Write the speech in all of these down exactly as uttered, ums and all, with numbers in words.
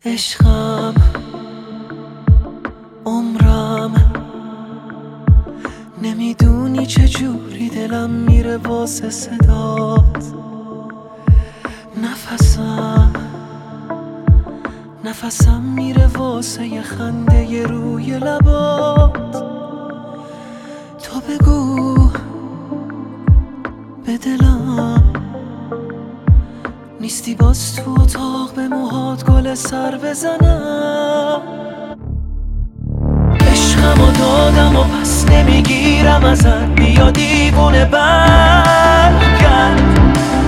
عشقم عمرم، نمیدونی چجوری دلم میره واسه صدات. نفسم نفسم میره واسه یه خنده ی روی لبات. تو بگو به دلم نیستی باز تو اتاق به موهات گل سر بزنم. عشقمو دادم و پس نمیگیرم ازت، بیا دیوونه برگرد.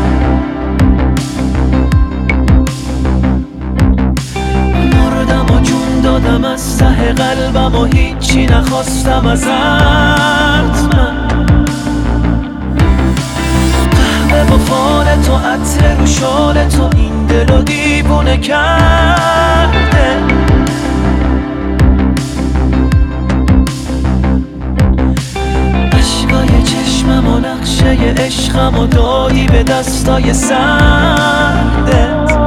مردم و جون دادم از ته قلبم و هیچی نخواستم ازت من. قهوه و فال تو، عطر رو شال تو، این دلو دیوونه کرده. عشقای چشمم و نقشه عشقم و دادی به دستای سردت.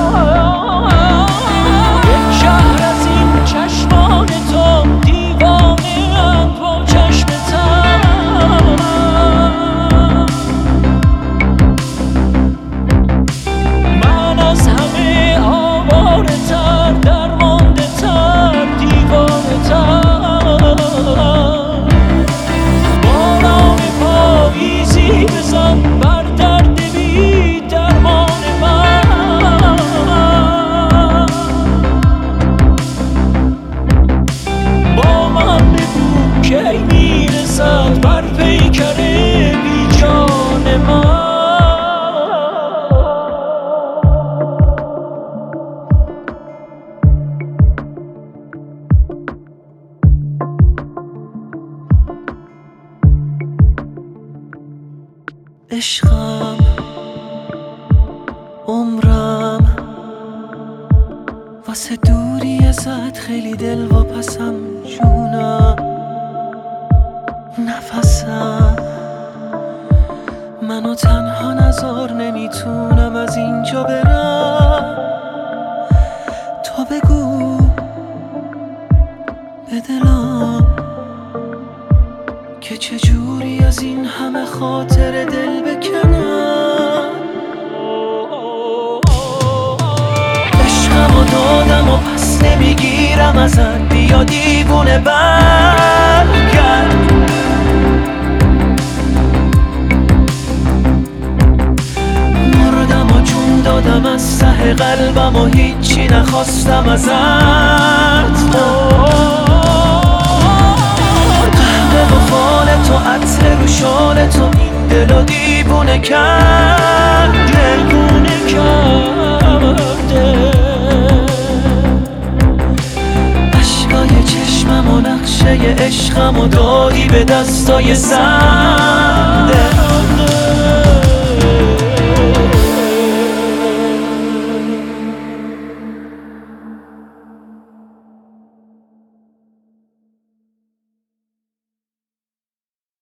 شهر از این چشمان تو، دیوانه ام با چشمتم. من از همه آواره تر، درمانده تر، دیوانه تر. باران پاییزی بزن بر درد بی درمان من. با من بگو کی میرسد بر پیکر بی جان من. عشقم عمرم، واسه دوری ازت خیلی دل واپسم جونم. نفسم منو تنها نذار، نمیتونم از اینجا برم. تو بگو به دلم که چجوری از این همه خاطر دل بکنم. عشقمو دادم و پس نمیگیرم ازت، بیا دیوونه برگرد. مردم و جون دادم از ته قلبم و هیچی نخواستم ازت من. قهوه و فال تو، عطر رو شال تو، این دلو دیوونه کرده. دیوونه کرده. عشقای چشمم و نقشه عشقم و دادی به دستای سردت.